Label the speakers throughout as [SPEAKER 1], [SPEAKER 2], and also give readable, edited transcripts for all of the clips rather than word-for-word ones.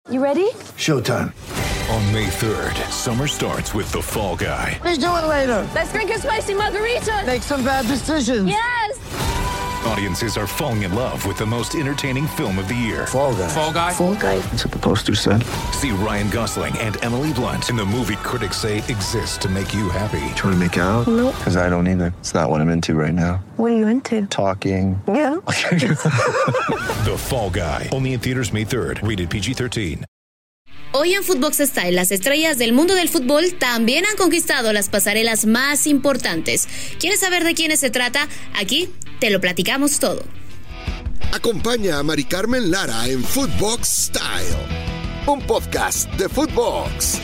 [SPEAKER 1] You ready?
[SPEAKER 2] Showtime.
[SPEAKER 3] On May 3rd, summer starts with The Fall Guy.
[SPEAKER 2] Let's do it later.
[SPEAKER 1] Let's drink a spicy margarita.
[SPEAKER 2] Make some bad decisions.
[SPEAKER 1] Yes!
[SPEAKER 3] Audiences are falling in love with the most entertaining film of the year.
[SPEAKER 2] Fall Guy.
[SPEAKER 4] Fall Guy?
[SPEAKER 1] Fall Guy.
[SPEAKER 2] That's what the poster said.
[SPEAKER 3] See Ryan Gosling and Emily Blunt in the movie critics say exists to make you happy.
[SPEAKER 2] Trying to make it out?
[SPEAKER 1] Nope.
[SPEAKER 2] Because I don't either. It's not what I'm into right now.
[SPEAKER 1] What are you into?
[SPEAKER 2] Talking.
[SPEAKER 1] Yeah.
[SPEAKER 3] The Fall Guy. Only in theaters May 3rd. Rated PG-13.
[SPEAKER 5] Hoy en Footbox Style, las estrellas del mundo del fútbol también han conquistado las pasarelas más importantes. ¿Quieres saber de quiénes se trata? Aquí te lo platicamos todo.
[SPEAKER 6] Acompaña a Mari Carmen Lara en Footbox Style, un podcast de Footbox.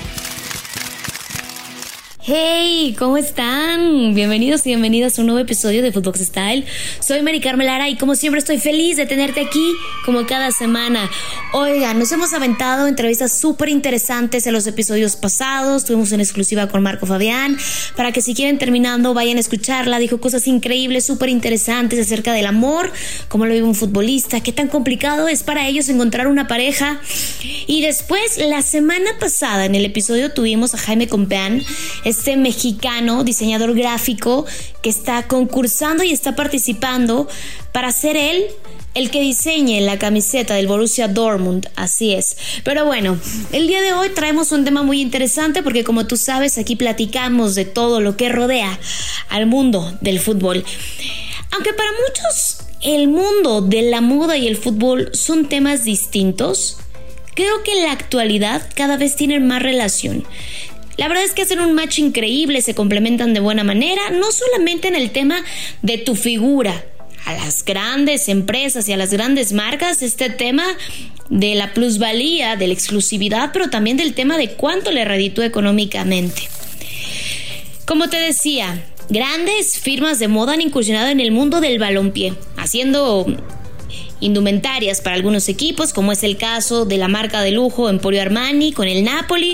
[SPEAKER 5] Hey, ¿cómo están? Bienvenidos y bienvenidas a un nuevo episodio de Footbox Style. Soy Mari Carmen Lara y como siempre estoy feliz de tenerte aquí como cada semana. Oigan, nos hemos aventado entrevistas súper interesantes en los episodios pasados. Tuvimos una exclusiva con Marco Fabián para que si quieren terminando vayan a escucharla. Dijo cosas increíbles, súper interesantes acerca del amor, cómo lo vive un futbolista, qué tan complicado es para ellos encontrar una pareja. Y después, la semana pasada en el episodio tuvimos a Jaime Compeán, este mexicano diseñador gráfico que está concursando y está participando para ser él el que diseñe la camiseta del Borussia Dortmund, así es. Pero bueno, el día de hoy traemos un tema muy interesante porque como tú sabes, aquí platicamos de todo lo que rodea al mundo del fútbol. Aunque para muchos el mundo de la moda y el fútbol son temas distintos, creo que en la actualidad cada vez tienen más relación. La verdad es que hacen un match increíble, se complementan de buena manera, no solamente en el tema de tu figura. A las grandes empresas y a las grandes marcas, este tema de la plusvalía, de la exclusividad, pero también del tema de cuánto le reditúa económicamente. Como te decía, grandes firmas de moda han incursionado en el mundo del balompié, haciendo indumentarias para algunos equipos, como es el caso de la marca de lujo Emporio Armani con el Napoli,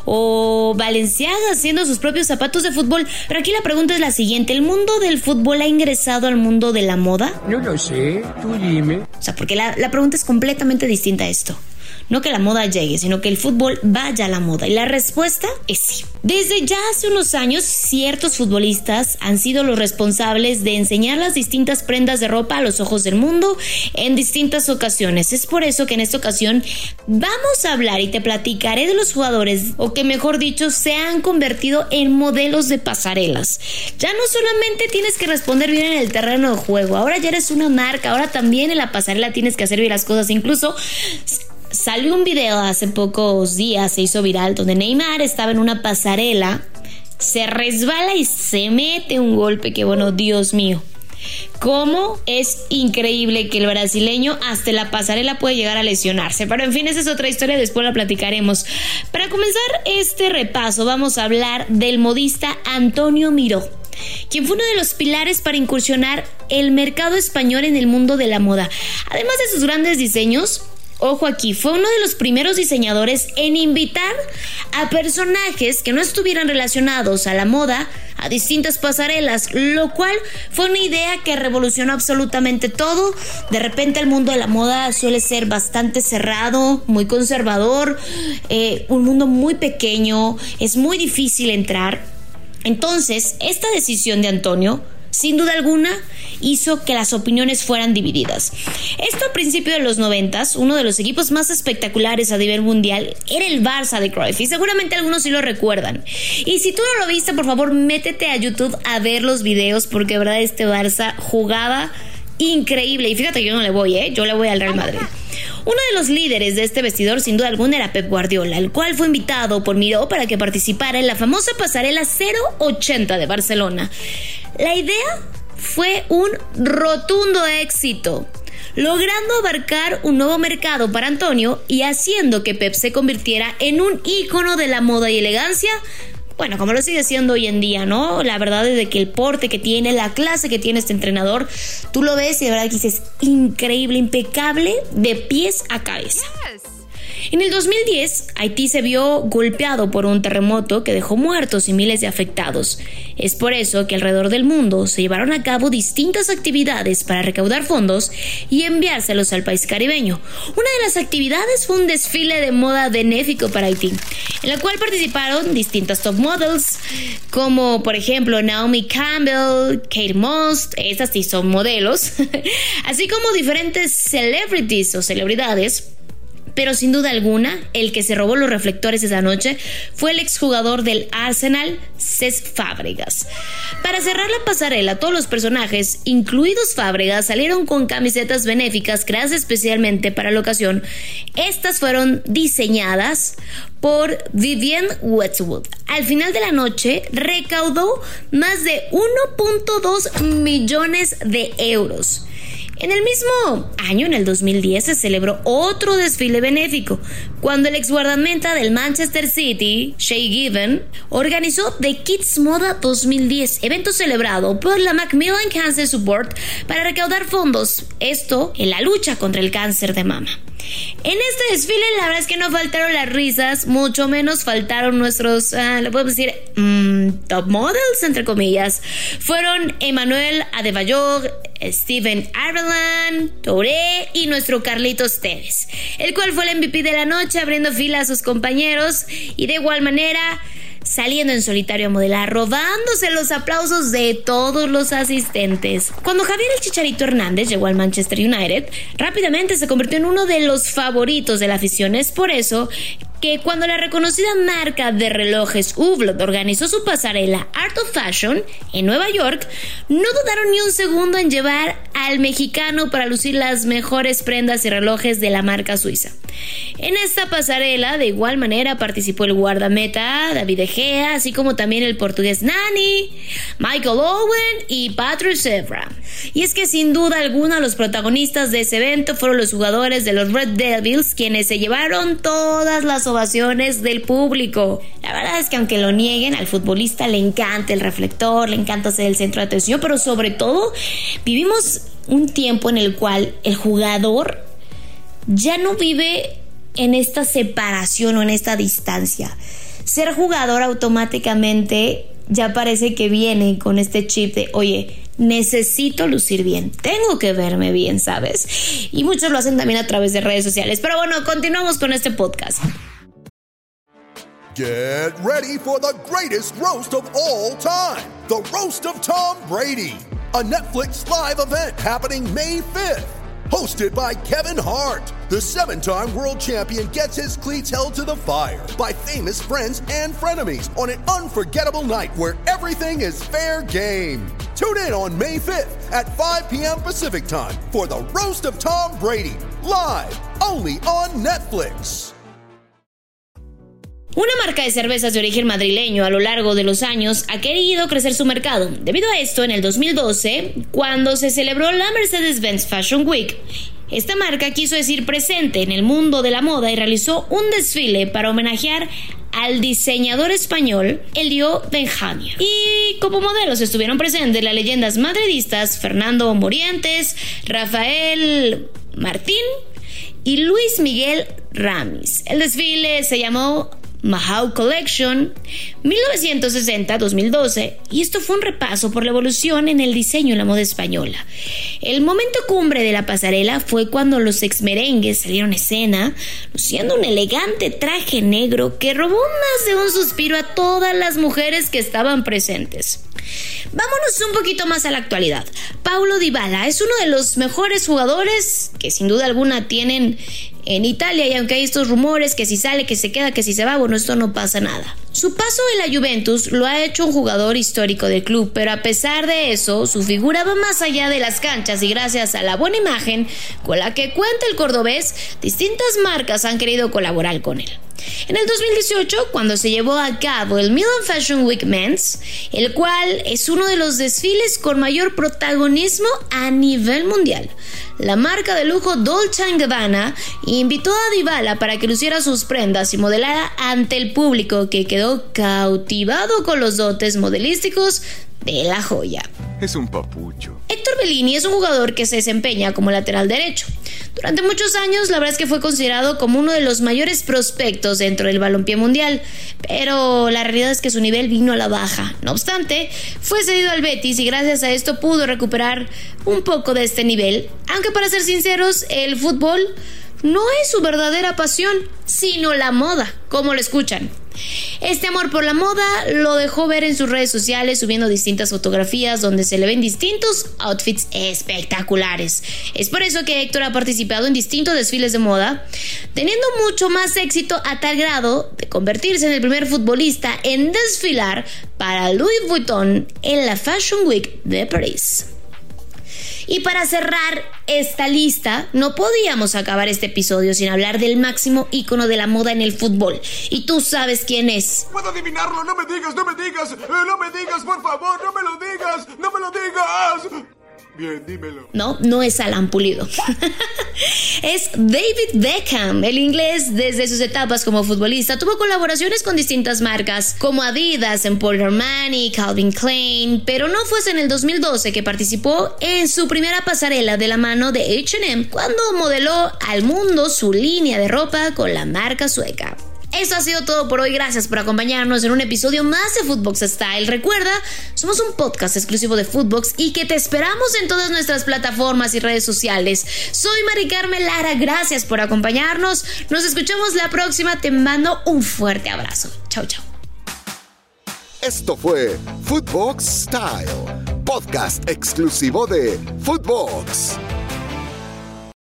[SPEAKER 5] o Balenciaga haciendo sus propios zapatos de fútbol. Pero aquí la pregunta es la siguiente: ¿el mundo del fútbol ha ingresado al mundo de la moda?
[SPEAKER 4] No lo sé, tú dime.
[SPEAKER 5] O sea, porque la pregunta es completamente distinta a esto. No que la moda llegue, sino que el fútbol vaya a la moda. Y la respuesta es sí. Desde ya hace unos años, ciertos futbolistas han sido los responsables de enseñar las distintas prendas de ropa a los ojos del mundo en distintas ocasiones. Es por eso que en esta ocasión vamos a hablar y te platicaré de los jugadores, o que mejor dicho, se han convertido en modelos de pasarelas. Ya no solamente tienes que responder bien en el terreno de juego, ahora ya eres una marca, ahora también en la pasarela tienes que hacer bien las cosas. Incluso salió un video hace pocos días, se hizo viral, donde Neymar estaba en una pasarela, se resbala y se mete un golpe que, bueno, Dios mío. Cómo es increíble que el brasileño hasta la pasarela puede llegar a lesionarse. Pero en fin, esa es otra historia, después la platicaremos. Para comenzar este repaso, vamos a hablar del modista Antonio Miró, quien fue uno de los pilares para incursionar el mercado español en el mundo de la moda. Además de sus grandes diseños, ojo aquí, fue uno de los primeros diseñadores en invitar a personajes que no estuvieran relacionados a la moda a distintas pasarelas, lo cual fue una idea que revolucionó absolutamente todo. De repente el mundo de la moda suele ser bastante cerrado, muy conservador, un mundo muy pequeño, es muy difícil entrar. Entonces, esta decisión de Antonio, sin duda alguna, hizo que las opiniones fueran divididas. Esto a principios de los 90s, uno de los equipos más espectaculares a nivel mundial era el Barça de Cruyff, y seguramente algunos sí lo recuerdan. Y si tú no lo viste, por favor, métete a YouTube a ver los videos, porque de verdad este Barça jugaba increíble. Y fíjate que yo no le voy, yo le voy al Real Madrid. Uno de los líderes de este vestidor, sin duda alguna, era Pep Guardiola, el cual fue invitado por Miró para que participara en la famosa pasarela 080 de Barcelona. La idea fue un rotundo éxito, logrando abarcar un nuevo mercado para Antonio y haciendo que Pep se convirtiera en un ícono de la moda y elegancia. Bueno, como lo sigue siendo hoy en día, ¿no? La verdad es de que el porte que tiene, la clase que tiene este entrenador, tú lo ves y de verdad que dices, increíble, impecable, de pies a cabeza. En el 2010, Haití se vio golpeado por un terremoto que dejó muertos y miles de afectados. Es por eso que alrededor del mundo se llevaron a cabo distintas actividades para recaudar fondos y enviárselos al país caribeño. Una de las actividades fue un desfile de moda benéfico para Haití, en la cual participaron distintas top models, como por ejemplo Naomi Campbell, Kate Moss, estas sí son modelos, así como diferentes celebrities o celebridades. Pero sin duda alguna, el que se robó los reflectores esa noche fue el exjugador del Arsenal, Cesc Fábregas. Para cerrar la pasarela, todos los personajes, incluidos Fábregas, salieron con camisetas benéficas creadas especialmente para la ocasión. Estas fueron diseñadas por Vivienne Westwood. Al final de la noche, recaudó más de 1.2 millones de euros. En el mismo año, en el 2010, se celebró otro desfile benéfico, cuando el exguardameta del Manchester City, Shay Given, organizó The Kids Moda 2010, evento celebrado por la Macmillan Cancer Support para recaudar fondos, esto en la lucha contra el cáncer de mama. En este desfile la verdad es que no faltaron las risas, mucho menos faltaron nuestros, le podemos decir, top models, entre comillas. Fueron Emmanuel Adebayor, Steven Ireland, Touré y nuestro Carlitos Tevez, el cual fue el MVP de la noche, abriendo fila a sus compañeros y de igual manera saliendo en solitario a modelar, robándose los aplausos de todos los asistentes. Cuando Javier el Chicharito Hernández llegó al Manchester United, rápidamente se convirtió en uno de los favoritos de la afición. Es por eso que cuando la reconocida marca de relojes Hublot organizó su pasarela Art of Fashion en Nueva York, no dudaron ni un segundo en llevar al mexicano para lucir las mejores prendas y relojes de la marca suiza. En esta pasarela, de igual manera, participó el guardameta David De Gea, así como también el portugués Nani, Michael Owen y Patrice Evra. Y es que sin duda alguna los protagonistas de ese evento fueron los jugadores de los Red Devils, quienes se llevaron todas las ovaciones del público. La verdad es que aunque lo nieguen, al futbolista le encanta el reflector, le encanta ser el centro de atención, pero sobre todo vivimos un tiempo en el cual el jugador ya no vive en esta separación o en esta distancia. Ser jugador automáticamente ya parece que viene con este chip de, oye, necesito lucir bien, tengo que verme bien, ¿sabes? Y muchos lo hacen también a través de redes sociales. Pero bueno, continuamos con este podcast.
[SPEAKER 6] Get ready for the greatest roast of all time, the Roast of Tom Brady, a Netflix live event happening May 5th. Hosted by Kevin Hart, the 7-time world champion gets his cleats held to the fire by famous friends and frenemies on an unforgettable night where everything is fair game. Tune in on May 5th at 5 p.m. Pacific time for the Roast of Tom Brady, live only on Netflix.
[SPEAKER 5] Una marca de cervezas de origen madrileño a lo largo de los años ha querido crecer su mercado. Debido a esto, en el 2012, cuando se celebró la Mercedes-Benz Fashion Week, esta marca quiso decir presente en el mundo de la moda y realizó un desfile para homenajear al diseñador español Elio Benjamín. Y como modelos estuvieron presentes las leyendas madridistas Fernando Morientes, Rafael Martín y Luis Miguel Ramis. El desfile se llamó Mahou Collection 1960-2012 y esto fue un repaso por la evolución en el diseño en la moda española. El momento cumbre de la pasarela fue cuando los exmerengues salieron a escena luciendo un elegante traje negro que robó más de un suspiro a todas las mujeres que estaban presentes. Vámonos un poquito más a la actualidad. Paulo Dybala es uno de los mejores jugadores que sin duda alguna tienen en Italia, y aunque hay estos rumores que si sale, que se queda, que si se va, bueno, esto no pasa nada. Su paso en la Juventus lo ha hecho un jugador histórico del club, pero a pesar de eso, su figura va más allá de las canchas y gracias a la buena imagen con la que cuenta el cordobés, distintas marcas han querido colaborar con él. En el 2018, cuando se llevó a cabo el Milan Fashion Week Men's, el cual es uno de los desfiles con mayor protagonismo a nivel mundial, la marca de lujo Dolce & Gabbana invitó a Dybala para que luciera sus prendas y modelara ante el público, que quedó cautivado con los dotes modelísticos de la joya.
[SPEAKER 7] Es un papucho.
[SPEAKER 5] Héctor Bellini es un jugador que se desempeña como lateral derecho. Durante muchos años, la verdad es que fue considerado como uno de los mayores prospectos dentro del balompié mundial, pero la realidad es que su nivel vino a la baja. No obstante, fue cedido al Betis y gracias a esto pudo recuperar un poco de este nivel, aunque para ser sinceros, el fútbol no es su verdadera pasión, sino la moda, como lo escuchan. Este amor por la moda lo dejó ver en sus redes sociales, subiendo distintas fotografías donde se le ven distintos outfits espectaculares. Es por eso que Héctor ha participado en distintos desfiles de moda, teniendo mucho más éxito a tal grado de convertirse en el primer futbolista en desfilar para Louis Vuitton en la Fashion Week de París. Y para cerrar esta lista, no podíamos acabar este episodio sin hablar del máximo ícono de la moda en el fútbol. Y tú sabes quién es.
[SPEAKER 7] ¿Puedo adivinarlo? No me digas, no me digas, por favor, no me lo digas. Bien, dímelo.
[SPEAKER 5] No es Alan Pulido. Es David Beckham. El inglés, desde sus etapas como futbolista, tuvo colaboraciones con distintas marcas como Adidas, Emporio Armani, Calvin Klein, pero no fue en el 2012 que participó en su primera pasarela de la mano de H&M, cuando modeló al mundo su línea de ropa con la marca sueca. Eso ha sido todo por hoy. Gracias por acompañarnos en un episodio más de Footbox Style. Recuerda, somos un podcast exclusivo de Footbox y que te esperamos en todas nuestras plataformas y redes sociales. Soy Mari Carmen Lara. Gracias por acompañarnos. Nos escuchamos la próxima. Te mando un fuerte abrazo. Chau, chau.
[SPEAKER 7] Esto fue Footbox Style, podcast exclusivo de Footbox.